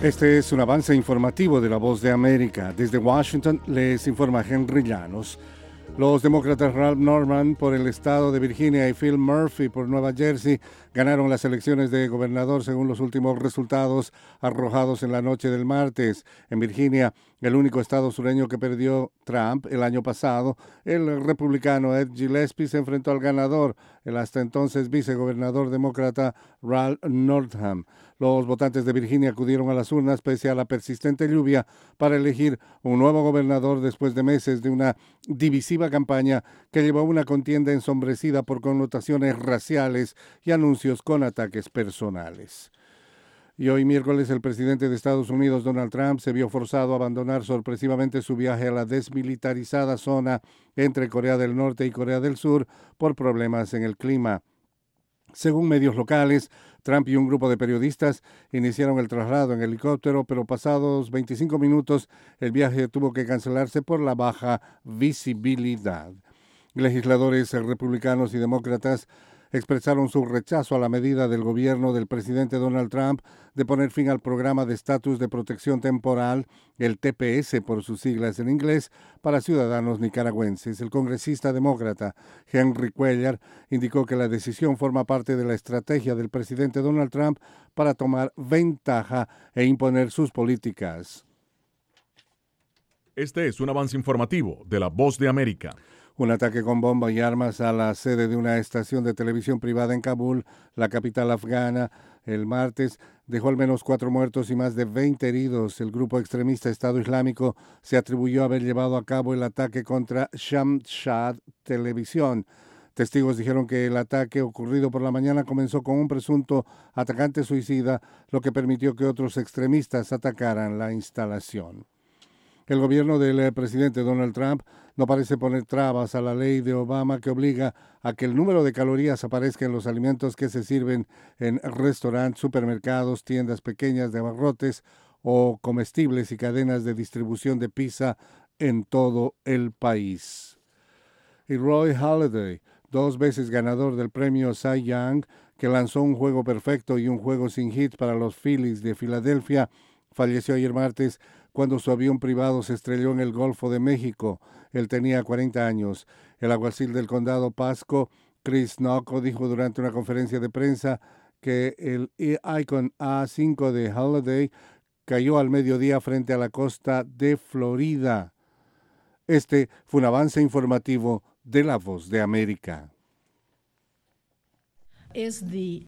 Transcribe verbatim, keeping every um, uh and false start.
Este es un avance informativo de La Voz de América. Desde Washington les informa Henry Llanos. Los demócratas Ralph Norman por el estado de Virginia y Phil Murphy por Nueva Jersey ganaron las elecciones de gobernador según los últimos resultados arrojados en la noche del martes. En Virginia, el único estado sureño que perdió Trump el año pasado, el republicano Ed Gillespie se enfrentó al ganador, el hasta entonces vicegobernador demócrata Ralph Northam. Los votantes de Virginia acudieron a las urnas pese a la persistente lluvia para elegir un nuevo gobernador después de meses de una divisiva campaña que llevó a una contienda ensombrecida por connotaciones raciales y anuncios con ataques personales. Y hoy miércoles el presidente de Estados Unidos, Donald Trump, se vio forzado a abandonar sorpresivamente su viaje a la desmilitarizada zona entre Corea del Norte y Corea del Sur por problemas en el clima. Según medios locales, Trump y un grupo de periodistas iniciaron el traslado en helicóptero, pero pasados veinticinco minutos el viaje tuvo que cancelarse por la baja visibilidad. Legisladores republicanos y demócratas expresaron su rechazo a la medida del gobierno del presidente Donald Trump de poner fin al programa de estatus de protección temporal, el T P S por sus siglas en inglés, para ciudadanos nicaragüenses. El congresista demócrata Henry Cuellar indicó que la decisión forma parte de la estrategia del presidente Donald Trump para tomar ventaja e imponer sus políticas. Este es un avance informativo de La Voz de América. Un ataque con bomba y armas a la sede de una estación de televisión privada en Kabul, la capital afgana, el martes dejó al menos cuatro muertos y más de veinte heridos. El grupo extremista Estado Islámico se atribuyó a haber llevado a cabo el ataque contra Shamshad Televisión. Testigos dijeron que el ataque ocurrido por la mañana comenzó con un presunto atacante suicida, lo que permitió que otros extremistas atacaran la instalación. El gobierno del presidente Donald Trump no parece poner trabas a la ley de Obama que obliga a que el número de calorías aparezca en los alimentos que se sirven en restaurantes, supermercados, tiendas pequeñas de abarrotes o comestibles y cadenas de distribución de pizza en todo el país. Y Roy Halladay, dos veces ganador del premio Cy Young, que lanzó un juego perfecto y un juego sin hits para los Phillies de Filadelfia, falleció ayer martes cuando su avión privado se estrelló en el Golfo de México. Él tenía cuarenta años. El alguacil del condado Pasco, Chris Nocco, dijo durante una conferencia de prensa que el Icon A cinco de Halladay cayó al mediodía frente a la costa de Florida. Este fue un avance informativo de La Voz de América. Is the